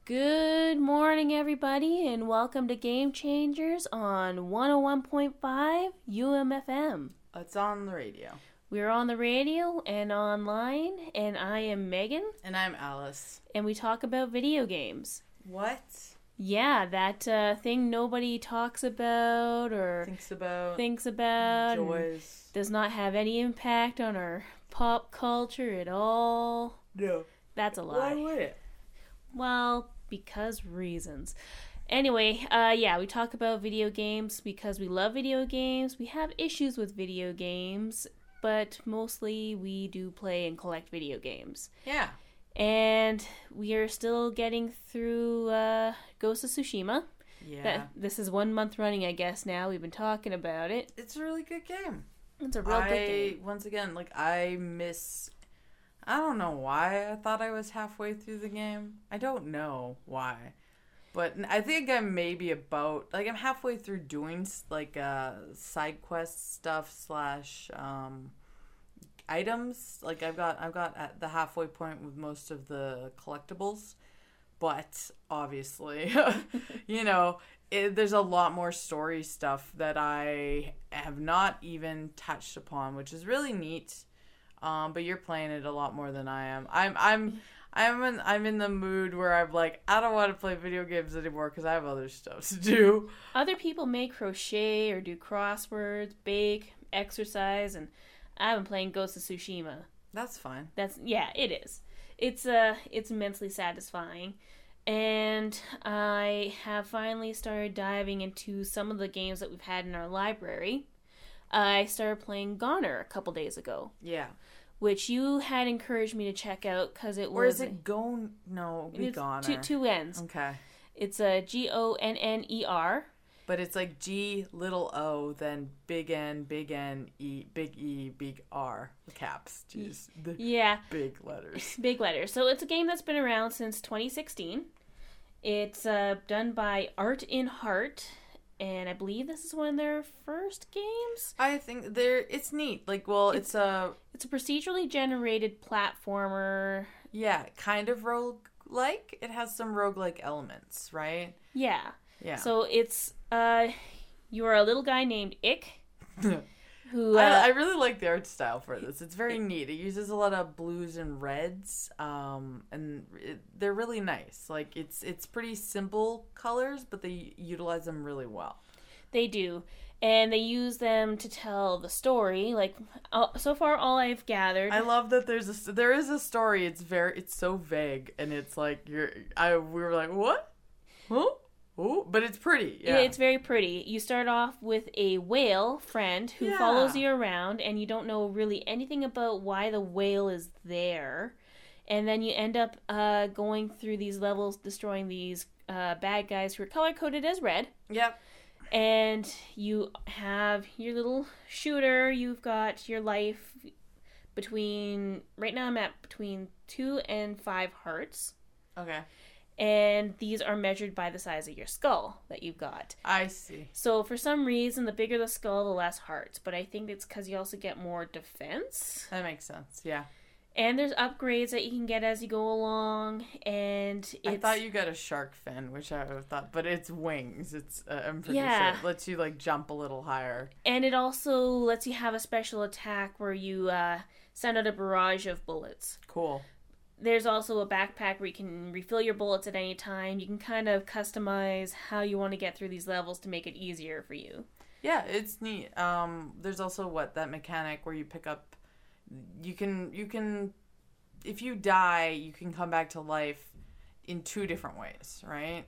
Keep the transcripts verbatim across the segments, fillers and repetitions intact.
Good morning, everybody, and welcome to Game Changers on one oh one point five U M F M. It's on the radio. We're on the radio and online, and I am Megan. And I'm Alice. And we talk about video games. What? Yeah, that uh, thing nobody talks about or Thinks about. thinks about. Enjoys. Does not have any impact on our pop culture at all. No. That's a lie. Why would it? Well, because reasons. Anyway, uh, yeah, we talk about video games because we love video games. We have issues with video games, but mostly we do play and collect video games. Yeah. And we are still getting through uh, Ghost of Tsushima. Yeah. That, this is one month running, I guess, now. We've been talking about it. It's a really good game. It's a real I, good game. Once again, like, I miss... I don't know why I thought I was halfway through the game. I don't know why. But I think I'm maybe about... Like, I'm halfway through doing, like, uh, side quest stuff slash... Um, items. Like, I've got I've got at the halfway point with most of the collectibles. But, obviously, you know, it, there's a lot more story stuff that I have not even touched upon, which is really neat. Um, but you're playing it a lot more than I am. I'm I'm I'm in I'm in the mood where I'm like, I don't want to play video games anymore because I have other stuff to do. Other people may crochet or do crosswords, bake, exercise, and I've been playing Ghost of Tsushima. That's fine. That's yeah, it is. It's uh it's immensely satisfying. And I have finally started diving into some of the games that we've had in our library. I started playing Goner a couple days ago. Yeah. Which you had encouraged me to check out because it was... Or is it Gon... No, be it's Goner. Two, two N's. Okay. It's a G O N N E R. But it's like G, little O, then big N, big N, E, big E, big R. Caps. Jeez. The yeah. Big letters. Big letters. So it's a game that's been around since twenty sixteen. It's uh, done by Art in Heart. And I believe this is one of their first games. I think they're it's neat. Like, well, it's, it's a it's a procedurally generated platformer. Yeah, kind of rogue-like. It has some rogue-like elements, right? Yeah. Yeah. So it's uh, you are a little guy named Ick. who uh, I, I really like the art style for this. It's very neat. It uses a lot of blues and reds, um, and it, they're really nice. Like it's it's pretty simple colors, but they utilize them really well. They do, and they use them to tell the story. Like uh, so far, all I've gathered. I love that there's a there is a story. It's very it's so vague, and it's like you're. I we were like what, huh? Ooh, but it's pretty. Yeah. It's very pretty. You start off with a whale friend who yeah. follows you around, and you don't know really anything about why the whale is there. And then you end up uh, going through these levels, destroying these uh, bad guys who are color-coded as red. Yep. And you have your little shooter. You've got your life between... Right now I'm at between two and five hearts. Okay. And these are measured by the size of your skull that you've got. I see. So for some reason, the bigger the skull, the less hearts. But I think it's because you also get more defense. That makes sense, yeah. And there's upgrades that you can get as you go along. And it's... I thought you got a shark fin, which I thought, but it's wings. It's uh, I'm pretty yeah. sure it lets you like jump a little higher. And it also lets you have a special attack where you uh, send out a barrage of bullets. Cool. There's also a backpack where you can refill your bullets at any time. You can kind of customize how you want to get through these levels to make it easier for you. Yeah, it's neat. Um, there's also what that mechanic where you pick up, you can you can, if you die, you can come back to life in two different ways, right?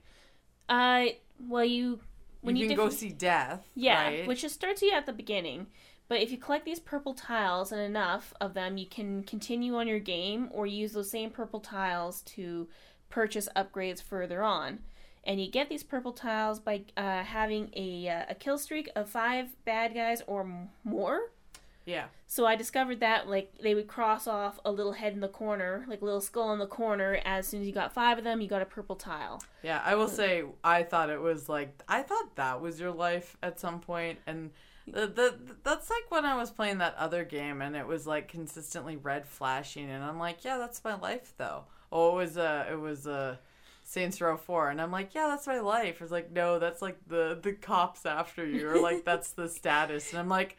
Uh, well, you when you, you can def- go see death. Yeah, right? which just starts you at the beginning. But if you collect these purple tiles and enough of them, you can continue on your game or use those same purple tiles to purchase upgrades further on. And you get these purple tiles by uh, having a, uh, a kill streak of five bad guys or m- more. Yeah. So I discovered that like they would cross off a little head in the corner, like a little skull in the corner. As soon as you got five of them, you got a purple tile. Yeah, I will say I thought it was like, I thought that was your life at some point, and... The, the that's like when I was playing that other game and it was like consistently red flashing and I'm like, yeah, that's my life though. Oh, it was a it was a Saints Row four. And I'm like, yeah, that's my life. It's like, no, that's like the, the cops after you. Or like, that's the status. And I'm like,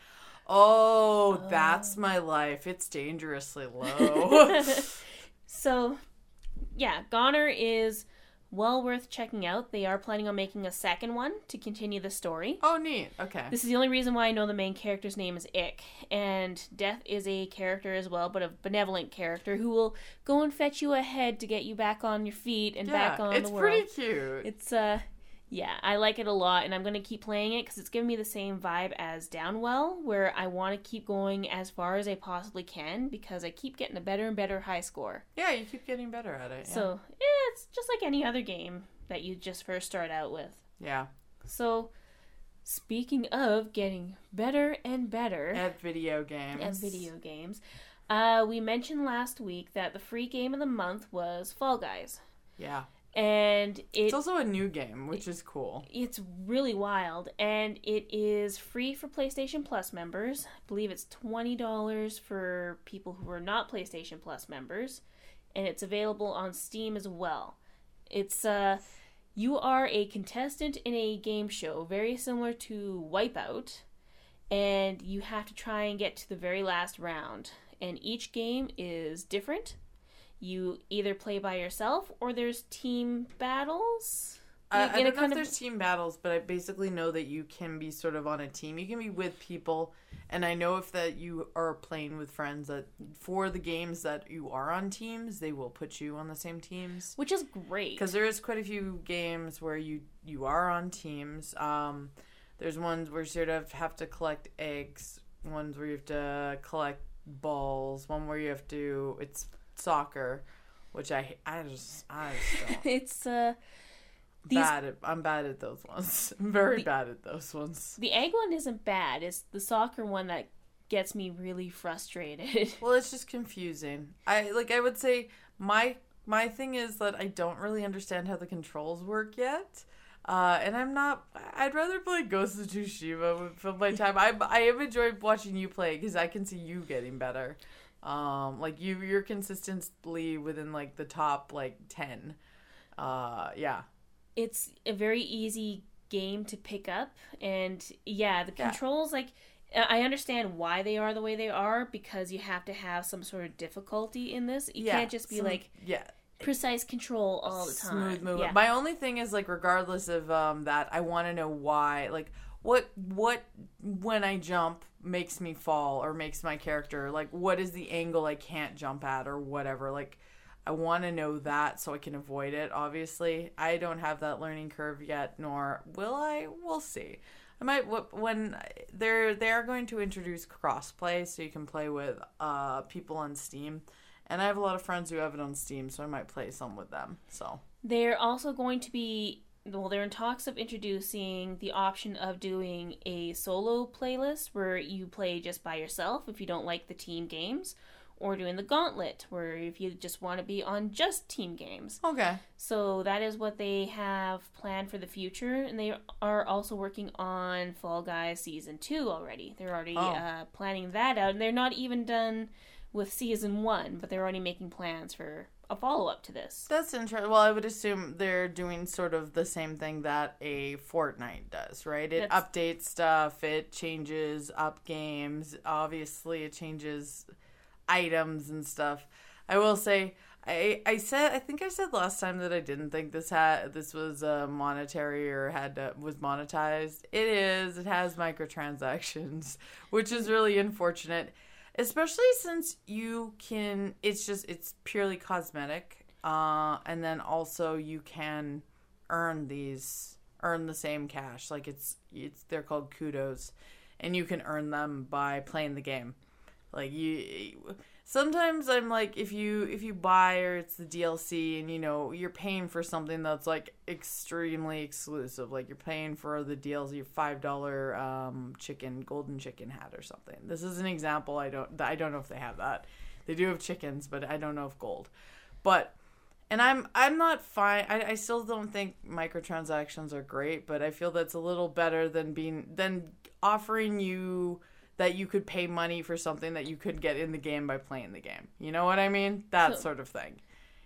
oh, oh. that's my life. It's dangerously low. So, yeah, Goner is well worth checking out. They are planning on making a second one to continue the story. Oh, neat. Okay. This is the only reason why I know the main character's name is Ick. And Death is a character as well, but a benevolent character who will go and fetch you ahead to get you back on your feet and yeah, back on the world. It's pretty cute. It's, uh... yeah, I like it a lot, and I'm going to keep playing it because it's giving me the same vibe as Downwell, where I want to keep going as far as I possibly can because I keep getting a better and better high score. Yeah, you keep getting better at it. Yeah. So, yeah, it's just like any other game that you just first start out with. Yeah. So, speaking of getting better and better... At video games. At video games. Uh, we mentioned last week that the free game of the month was Fall Guys. Yeah. And it, it's also a new game, which is cool. It's really wild, and it is free for PlayStation Plus members. I believe it's twenty dollars for people who are not PlayStation Plus members, and it's available on Steam as well. It's uh, you are a contestant in a game show, very similar to Wipeout, and you have to try and get to the very last round. And each game is different. You either play by yourself or there's team battles. Uh, I don't know if of... there's team battles, but I basically know that you can be sort of on a team. You can be with people, and I know if that you are playing with friends that for the games that you are on teams, they will put you on the same teams. Which is great. Because there is quite a few games where you, you are on teams. Um, there's ones where you sort of have to collect eggs, ones where you have to collect balls, one where you have to... it's soccer, which I I just I just don't. It's uh these, bad at, I'm bad at those ones. I'm very the, bad at those ones. The egg one isn't bad. It's the soccer one that gets me really frustrated. Well, it's just confusing. I like I would say my my thing is that I don't really understand how the controls work yet. Uh, and I'm not. I'd rather play Ghost of Tsushima and fill my time. I I have enjoyed watching you play because I can see you getting better. Um, like you, you're consistently within like the top like ten. Uh, yeah. It's a very easy game to pick up, and yeah, the yeah. controls like I understand why they are the way they are because you have to have some sort of difficulty in this. You yeah, can't just be some, like yeah. precise control all the time. Smooth movement. Yeah. My only thing is like regardless of um that, I want to know why like. What, what, when I jump, makes me fall or makes my character, like, what is the angle I can't jump at or whatever? Like, I want to know that so I can avoid it, obviously. I don't have that learning curve yet, nor will I. We'll see. I might, when they're, they're going to introduce crossplay so you can play with uh, people on Steam. And I have a lot of friends who have it on Steam, so I might play some with them, so. They're also going to be... Well, they're in talks of introducing the option of doing a solo playlist where you play just by yourself if you don't like the team games, or doing the gauntlet where if you just want to be on just team games. Okay. So that is what they have planned for the future, and they are also working on Fall Guys Season two already. They're already oh. uh, planning that out, and they're not even done with Season one, but they're already making plans for a follow-up to this. That's interesting. Well, I would assume they're doing sort of the same thing that a Fortnite does, right? It That's... updates stuff, it changes up games, obviously it changes items and stuff. I will say, I I said I think I said last time that I didn't think this had this was uh, monetary or had to, was monetized. It is. It has microtransactions, which is really unfortunate. Especially since you can, it's just, it's purely cosmetic. Uh, and then also you can earn these, earn the same cash. Like it's, it's, they're called kudos. And you can earn them by playing the game. Like you, sometimes I'm like, if you, if you buy or it's the D L C and you know, you're paying for something that's like extremely exclusive. Like you're paying for the D L C five dollars um, chicken, golden chicken hat or something. This is an example. I don't, I don't know if they have that. They do have chickens, but I don't know if gold. But, and I'm, I'm not fine. I, I still don't think microtransactions are great, but I feel that's a little better than being, than offering you that you could pay money for something that you could get in the game by playing the game. You know what I mean? That so, sort of thing.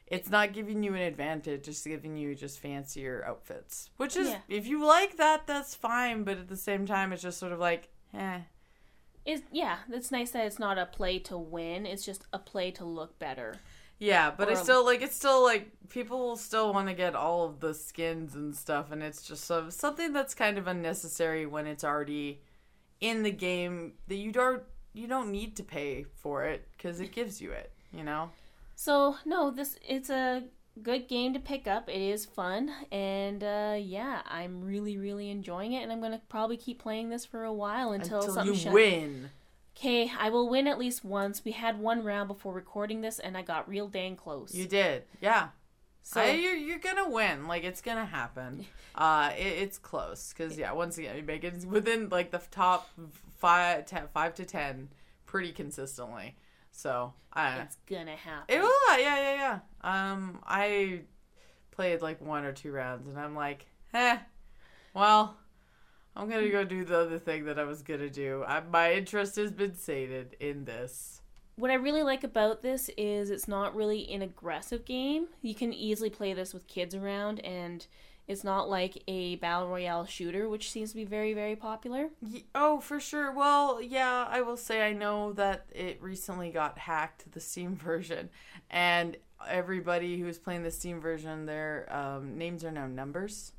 it's not giving you an advantage, it's giving you just fancier outfits. Which is, Yeah. if you like that, that's fine, but at the same time, it's just sort of like, eh. It's, yeah, it's nice that it's not a play to win, it's just a play to look better. Yeah, but Or I still, like, it's still, like, people still want to get all of the skins and stuff, and it's just so, something that's kind of unnecessary when it's already in the game that you don't, you don't need to pay for it, because it gives you it, you know? So, no, this it's a good game to pick up. It is fun, and uh, yeah, I'm really, really enjoying it, and I'm going to probably keep playing this for a while until, Until something you shut- win. Okay, I will win at least once. We had one round before recording this, and I got real dang close. You did, yeah. So I, you're, you're gonna win. Like, it's gonna happen. Uh, it, it's close. Because, yeah, once again, you make it within, like, the top five, ten, five to ten pretty consistently. So, I it's gonna happen. It will, yeah, yeah, yeah. Um, I played, like, one or two rounds, and I'm like, eh, well, I'm gonna go do the other thing that I was gonna do. I, my interest has been sated in this. What I really like about this is it's not really an aggressive game. You can easily play this with kids around, and it's not like a battle royale shooter, which seems to be very, very popular. Y- Oh, for sure. Well, yeah, I will say I know that it recently got hacked, the Steam version, and everybody who's playing the Steam version, their um, names are now numbers.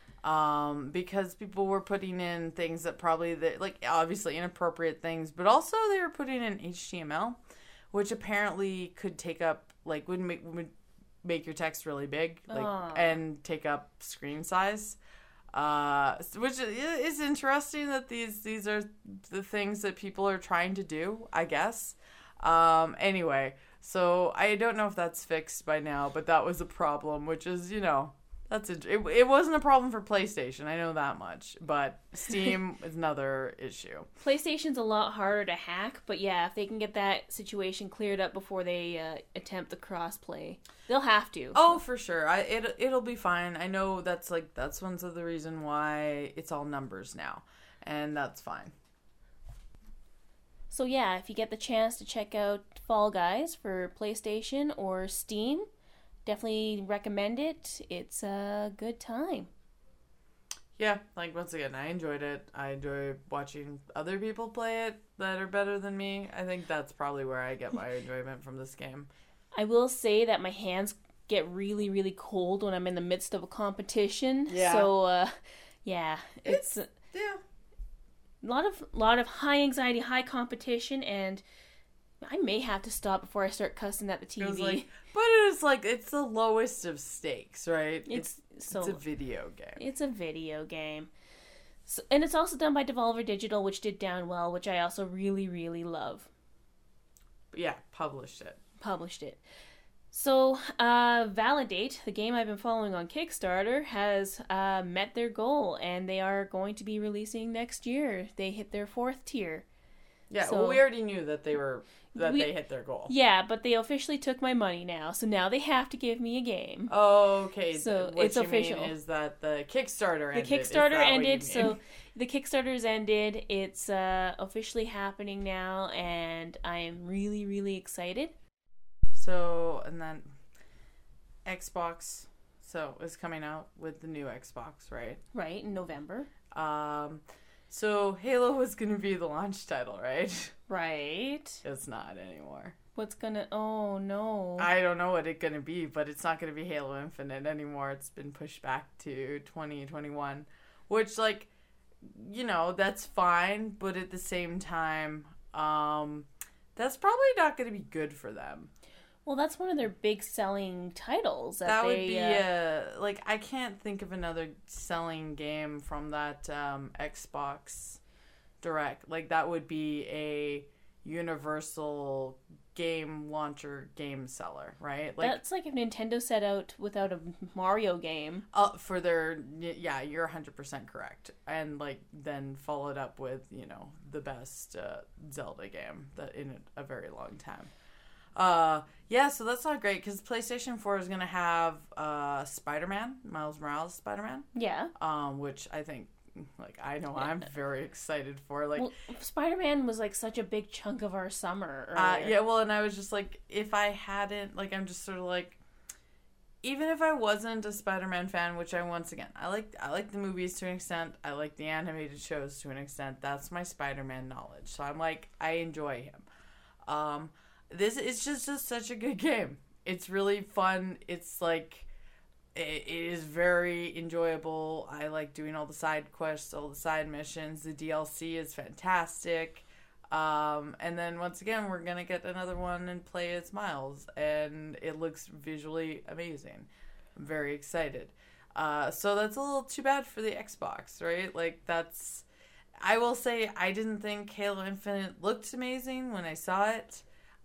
Um, because people were putting in things that probably, they, like, obviously inappropriate things, but also they were putting in H T M L, which apparently could take up, like, would make, would make your text really big, like, Aw. and take up screen size. Uh, which is interesting that these, these are the things that people are trying to do, I guess. Um, anyway, so I don't know if that's fixed by now, but that was a problem, which is, you know, that's it. It, it wasn't a problem for PlayStation, I know that much, but Steam is another issue. PlayStation's a lot harder to hack, but yeah, if they can get that situation cleared up before they uh, attempt the crossplay, they'll have to. Oh, for sure. I it it'll be fine. I know that's like that's one of the reason why it's all numbers now, and that's fine. So yeah, if you get the chance to check out Fall Guys for PlayStation or Steam, definitely recommend it. It's a good time. Yeah, like once again, I enjoyed it. I enjoy watching other people play it that are better than me. I think that's probably where I get my enjoyment from this game. I will say that my hands get really, really cold when I'm in the midst of a competition. Yeah. So, uh, yeah, it's, It's- Yeah. a lot of lot of high anxiety, high competition, and I may have to stop before I start cussing at the T V. It was like, but it is like it's the lowest of stakes, right? It's, so it's a video game. It's a video game. So, and it's also done by Devolver Digital, which did Downwell, which I also really, really love. Yeah, published it. Published it. So, uh, Validate, the game I've been following on Kickstarter, has uh, met their goal, and they are going to be releasing next year. They hit their fourth tier. Yeah, So- well, we already knew that they were that We- they hit their goal. Yeah, but they officially took my money now, so now they have to give me a game. Oh, okay. So, what it's you official. Mean is that the Kickstarter The ended? Is Kickstarter that what you ended, mean? so the Kickstarter's ended. It's uh, officially happening now, and I am really, really excited. So, and then Xbox, so is coming out with the new Xbox, right? Right, in November. Um, so Halo was gonna be the launch title, right? Right. It's not anymore. What's gonna... Oh, no. I don't know what it's gonna be, but it's not gonna be Halo Infinite anymore. It's been pushed back to twenty twenty-one, which, like, you know, that's fine, but at the same time, um, that's probably not gonna be good for them. Well, that's one of their big selling titles. That, That would they, be uh, a like I can't think of another selling game from that um, Xbox Direct. Like that would be a universal game launcher game seller, right? Like That's like if Nintendo set out without a Mario game. uh, for their yeah, you're one hundred percent correct. And like then followed up with, you know, the best uh, Zelda game that in a, a very long time. Uh, yeah, so that's not great because PlayStation four is gonna have uh Spider-Man, Miles Morales Spider-Man, Yeah. um, which I think, like, I know I'm very excited for. Like, Well, Spider-Man was like such a big chunk of our summer uh, earlier. yeah, well, and I was just like, if I hadn't, like, I'm just sort of like, even if I wasn't a Spider-Man fan, which I once again I like, I like the movies to an extent. I like the animated shows to an extent. That's my Spider-Man knowledge. So I'm like, I enjoy him. Um, this is just, just such a good game. It's really fun. It's like, it, it is very enjoyable. I like doing all the side quests, all the side missions. The D L C is fantastic. Um, and then once again, we're gonna get another one and play as Miles, and it looks visually amazing. I'm very excited. Uh, so that's a little too bad for the Xbox, right? Like, that's, I will say, I didn't think Halo Infinite looked amazing when I saw it.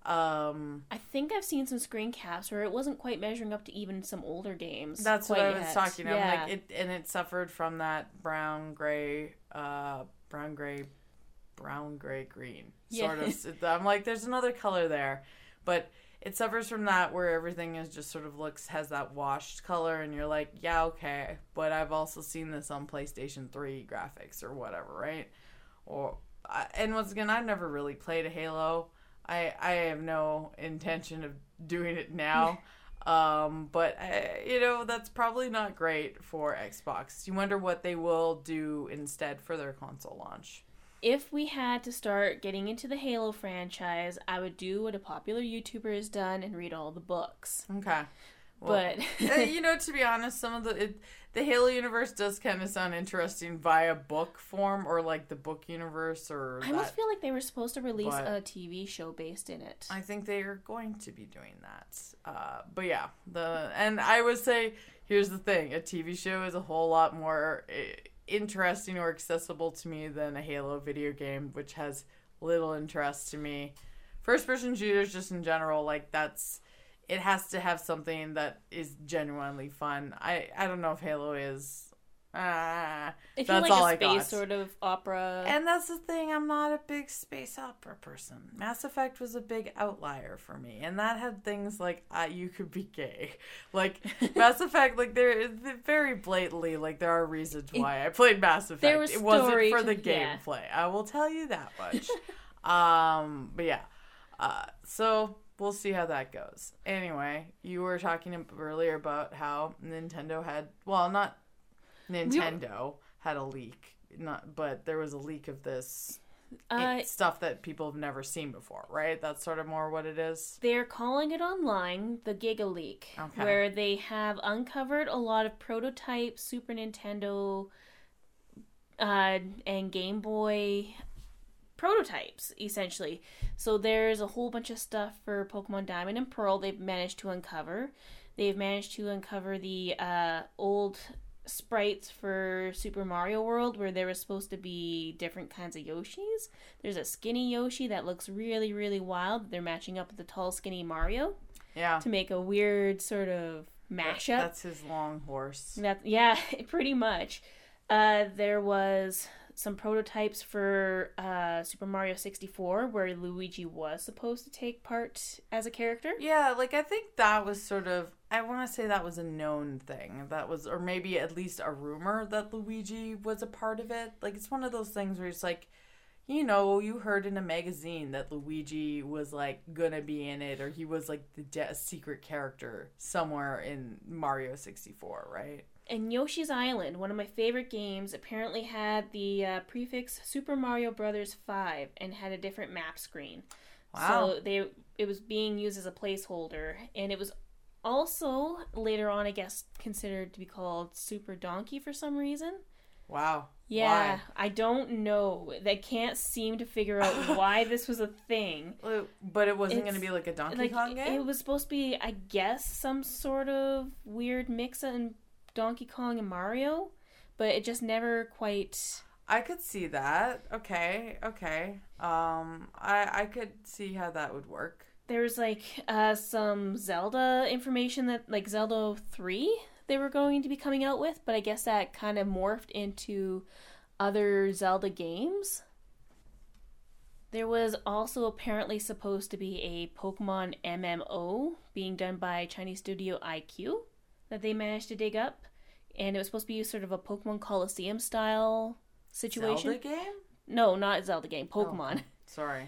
Um, I think I've seen some screen caps where it wasn't quite measuring up to even some older games. That's what I was yet. talking about. Yeah. Like it, and it suffered from that brown, gray, uh, brown, gray, brown, gray, green sort Yeah. of. I'm like, there's another color there, but it suffers from that where everything is just sort of looks, has that washed color, and you're like, yeah, okay, but I've also seen this on PlayStation three graphics or whatever, right? Or, and once again, I've never really played a Halo. I, I have no intention of doing it now. Um, but, I, you know, that's probably not great for Xbox. You wonder what they will do instead for their console launch. If we had to start getting into the Halo franchise, I would do what a popular YouTuber has done and read all the books. Okay. Well, But, uh, you know, to be honest, some of the it, the Halo universe does kind of sound interesting via book form, or like the book universe, or I that. almost feel like they were supposed to release But a T V show based in it. I think they are going to be doing that. Uh, but yeah, the and I would say, here's the thing: a T V show is a whole lot more uh, interesting or accessible to me than a Halo video game, which has little interest to me. First-person shooters, just in general, like that's. It has to have something that is genuinely fun. I, I don't know if Halo is. Uh, If that's you like all a I space got. sort of opera. And that's the thing, I'm not a big space opera person. Mass Effect was a big outlier for me, and that had things like uh, you could be gay. Like Mass Effect, like there very blatantly, like there are reasons why I played Mass Effect. There was it wasn't story for to- the yeah. gameplay. I will tell you that much. um, but yeah, uh, so. We'll see how that goes. Anyway, you were talking earlier about how Nintendo had, well, not Nintendo had a leak, not, but there was a leak of this Uh, it- stuff that people have never seen before, right? That's sort of more what it is. They're calling it online the Giga Leak, Okay. where they have uncovered a lot of prototype Super Nintendo uh, and Game Boy prototypes, essentially. So there's a whole bunch of stuff for Pokemon Diamond and Pearl they've managed to uncover. They've managed to uncover the uh, old sprites for Super Mario World, where there was supposed to be different kinds of Yoshis. There's a skinny Yoshi that looks really, really wild. They're matching up with the tall, skinny Mario Yeah. to make a weird sort of mashup. That's his long horse. That, yeah, pretty much. Uh, there was some prototypes for uh, Super Mario sixty-four, where Luigi was supposed to take part as a character. Yeah, like I think that was sort of, I want to say that was a known thing. That was, or maybe at least a rumor that Luigi was a part of it. Like it's one of those things where it's like, you know, you heard in a magazine that Luigi was like gonna be in it, or he was like the de- secret character somewhere in Mario sixty-four, right? And Yoshi's Island, one of my favorite games, apparently had the uh, prefix Super Mario Brothers five and had a different map screen. Wow. So they it was being used as a placeholder, and it was also later on, I guess, considered to be called Super Donkey for some reason. Wow. Yeah, I don't know. They can't seem to figure out why this was a thing. Why? But it wasn't It's- going to be like a Donkey Like Kong game? it was supposed to be, I guess, some sort of weird mix in Donkey Kong and Mario, but it just never quite. I could see that. Okay, okay. Um, I I could see how that would work. There's like uh, some Zelda information that, like Zelda three, they were going to be coming out with, but I guess that kind of morphed into other Zelda games. There was also apparently supposed to be a Pokemon M M O being done by Chinese studio I Q that they managed to dig up, and it was supposed to be sort of a Pokemon Coliseum style situation. Zelda game? No, not Zelda game, Pokemon. Oh, sorry.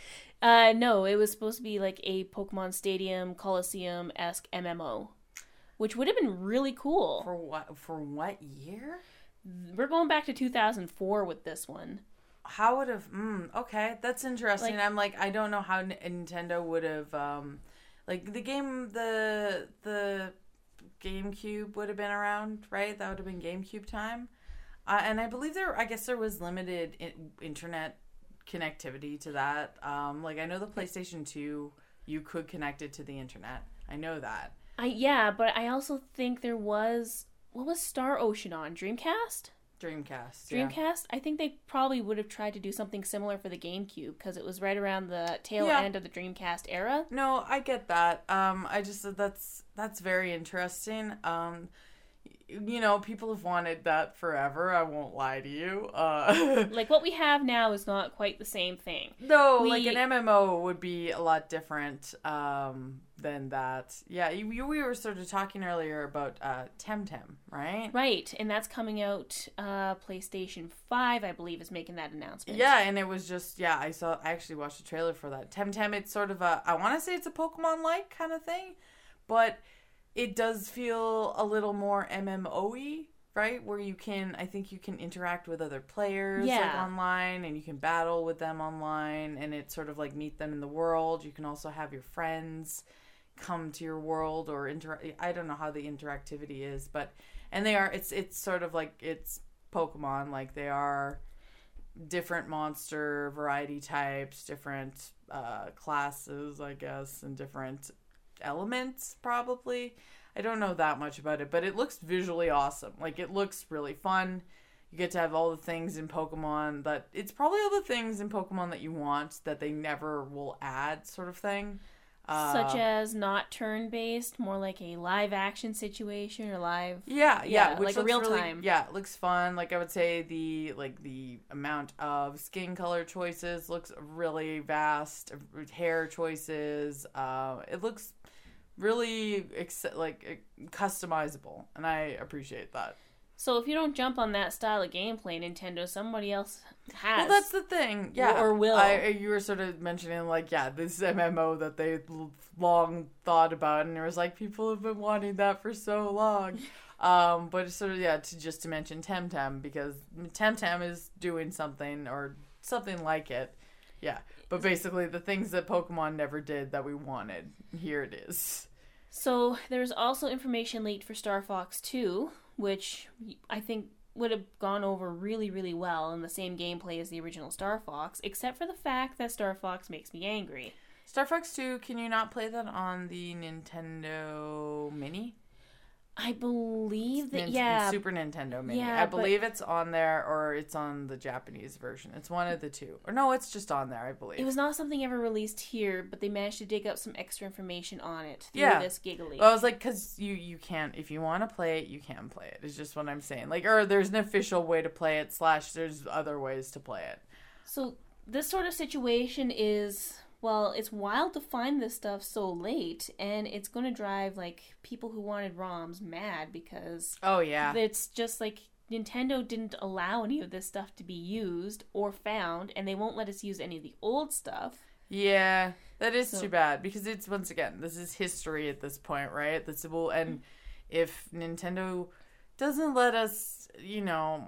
Uh, no, it was supposed to be like a Pokemon Stadium Coliseum-esque M M O. which would have been really cool. For what? For what year? We're going back to two thousand four with this one. How would have? Mm, okay, that's interesting. Like, I'm like, I don't know how N- Nintendo would have, um, like the game, the the GameCube would have been around, right? That would have been GameCube time, uh, and I believe there. I guess there was limited in- internet connectivity to that. Um, like I know the PlayStation two, you could connect it to the internet. I know that. I yeah, but I also think there was what was Star Ocean on Dreamcast? Dreamcast. Dreamcast? Yeah. I think they probably would have tried to do something similar for the GameCube because it was right around the tail Yeah. end of the Dreamcast era. No, I get that. Um, I just that's that's very interesting. Um, you know, people have wanted that forever. I won't lie to you. Uh, Like what we have now is not quite the same thing. no, We- like an M M O would be a lot different um, than that. Yeah, you, you, we were sort of talking earlier about uh, Temtem, right? Right, and that's coming out. Uh, PlayStation five, I believe, is making that announcement. Yeah, and it was just yeah. I saw. I actually watched a trailer for that. Temtem. It's sort of a. I want to say it's a Pokemon-like kind of thing, but it does feel a little more M M O-y, right? Where you can, I think you can interact with other players like Yeah. online, and you can battle with them online, and it's sort of like meet them in the world. You can also have your friends come to your world or interact. I don't know how the interactivity is, but and they are. It's it's sort of like it's Pokemon, like they are different monster variety types, different uh, classes, I guess, and different elements probably. I don't know that much about it, but it looks visually awesome. Like it looks really fun. You get to have all the things in Pokemon that it's probably all the things in Pokemon that you want that they never will add, sort of thing. Uh, Such as not turn-based, more like a live-action situation or live... Yeah, yeah, Yeah, which like looks real really, time. Yeah, it looks fun. Like I would say the like the amount of skin color choices looks really vast. Hair choices, uh, it looks really ex- like customizable, and I appreciate that. So if you don't jump on that style of gameplay, Nintendo, somebody else has. Well, that's the thing. Yeah, Or will. I, you were sort of mentioning like, yeah, this M M O that they long thought about, and it was like people have been wanting that for so long. Um, but it's sort of yeah, to just to mention Temtem because Temtem is doing something or something like it. Yeah, but basically the things that Pokemon never did that we wanted, here it is. So there's also information leaked for Star Fox two, which I think would have gone over really, really well in the same gameplay as the original Star Fox, except for the fact that Star Fox makes me angry. Star Fox two, can you not play that on the Nintendo Mini? I believe that, Nin- yeah. Super Nintendo Mini. Yeah, I but- believe it's on there or it's on the Japanese version. It's one of the two. Or no, it's just on there, I believe. It was not something ever released here, but they managed to dig up some extra information on it through Yeah. this Giga Leak. Well, I was like, because you, you can't, if you want to play it, you can play it. It's just what I'm saying. Like, or there's an official way to play it, slash there's other ways to play it. So this sort of situation is, well, it's wild to find this stuff so late, and it's going to drive, like, people who wanted ROMs mad because Oh, yeah. it's just, like, Nintendo didn't allow any of this stuff to be used or found, and they won't let us use any of the old stuff. Yeah, that is So- too bad because it's once again this is history at this point, right? That's well, and if Nintendo doesn't let us, you know,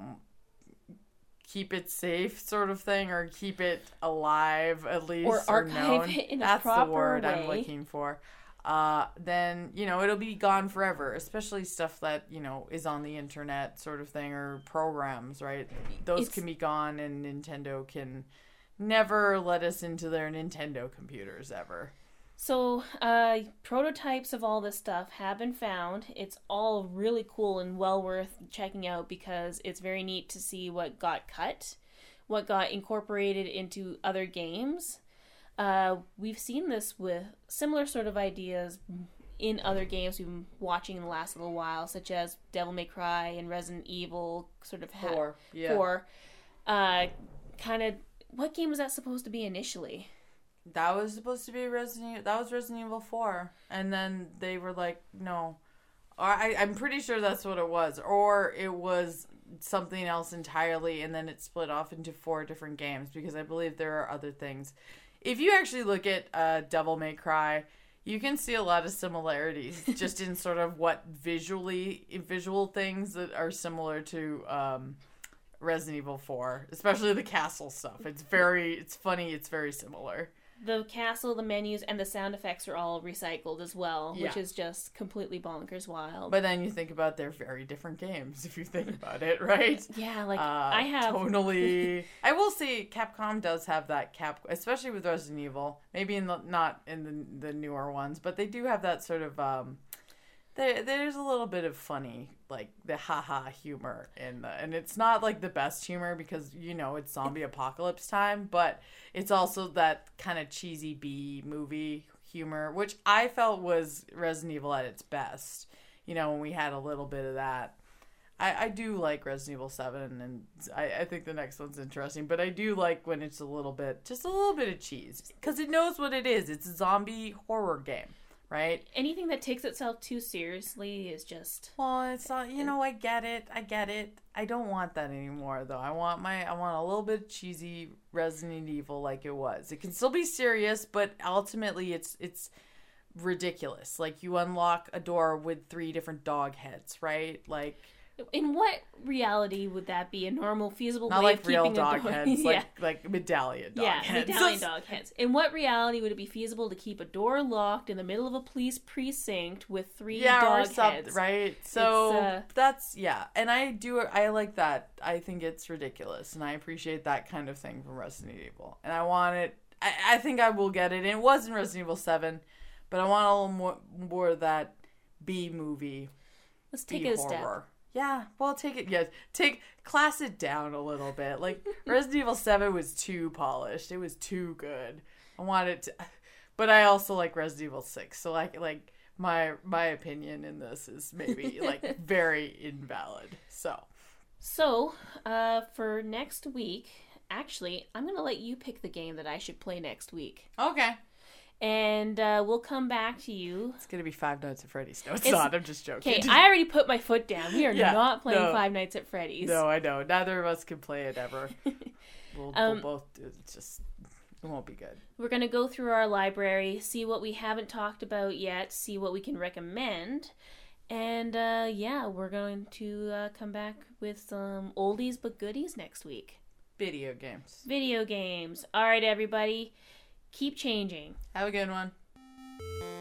keep it safe, sort of thing, or keep it alive at least, Or archive known, it in a that's proper the word I'm way. looking for. Uh, then you know it'll be gone forever, especially stuff that you know is on the internet, sort of thing, or programs, right? Those It's- can be gone, and Nintendo can never let us into their Nintendo computers ever. So, uh, prototypes of all this stuff have been found. It's all really cool and well worth checking out because it's very neat to see what got cut, what got incorporated into other games. Uh, we've seen this with similar sort of ideas in other games we've been watching in the last little while, such as Devil May Cry and Resident Evil, sort of ha- Four, yeah. Four. Uh, kind of, what game was that supposed to be initially? That was supposed to be Resident. That was Resident Evil four, and then they were like, no. Or I, I'm pretty sure that's what it was, or it was something else entirely, and then it split off into four different games because I believe there are other things. If you actually look at uh, Devil May Cry, You can see a lot of similarities just in sort of what visually, visual things that are similar to um, Resident Evil four, especially the castle stuff. It's very, it's funny, it's very similar. The castle, the menus, and the sound effects are all recycled as well, Yeah. which is just completely bonkers wild. But then you think about they're very different games, if you think about it, right? Yeah, like, Uh, I have... Totally. I will say Capcom does have that cap, especially with Resident Evil. Maybe in the, not in the, the newer ones, but they do have that sort of... Um, there, there's a little bit of funny, like the haha humor in the, and it's not like the best humor because, you know, it's zombie apocalypse time, but it's also that kind of cheesy B movie humor, which I felt was Resident Evil at its best. You know, when we had a little bit of that. I, I do like Resident Evil seven, and I, I think the next one's interesting, but I do like when it's a little bit, just a little bit of cheese, because it knows what it is. It's a zombie horror game. Right? Anything that takes itself too seriously is just... Well, it's not, you know, I get it. I get it. I don't want that anymore, though. I want my, I want a little bit cheesy Resident Evil like it was. It can still be serious, but ultimately it's, it's ridiculous. Like, you unlock a door with three different dog heads, right? Like... In what reality would that be a normal, feasible Not way like of real keeping dog a door? heads, yeah. like like medallion dog yeah, heads. medallion dog heads. In what reality would it be feasible to keep a door locked in the middle of a police precinct with three yeah, dog or something, heads? right? So uh, that's yeah, and I do I like that. I think it's ridiculous, and I appreciate that kind of thing from Resident Evil. And I want it. I, I think I will get it. And it was in Resident Evil seven, but I want a little more more of that B movie. Let's take B it a horror. step. Yeah, well, take it. Yeah, take class it down a little bit. Like Resident Evil seven was too polished. It was too good. I wanted to, but I also like Resident Evil six. So like, like my my opinion in this is maybe like very invalid. So, So, uh, for next week, actually, I'm gonna let you pick the game that I should play next week. okay, And uh, we'll come back to you. it's gonna be Five Nights at Freddy's. No, it's, It's- not. I'm just joking. Okay, I already put my foot down. We are Yeah, not playing no. Five Nights at Freddy's. No, I know. Neither of us can play it ever. We'll, Um, we'll both. do it. It's just it won't be good. We're going to go through our library, see what we haven't talked about yet, see what we can recommend. And uh, yeah, we're going to uh, come back with some oldies but goodies next week. Video games. Video games. All right, everybody. Keep changing. Have a good one.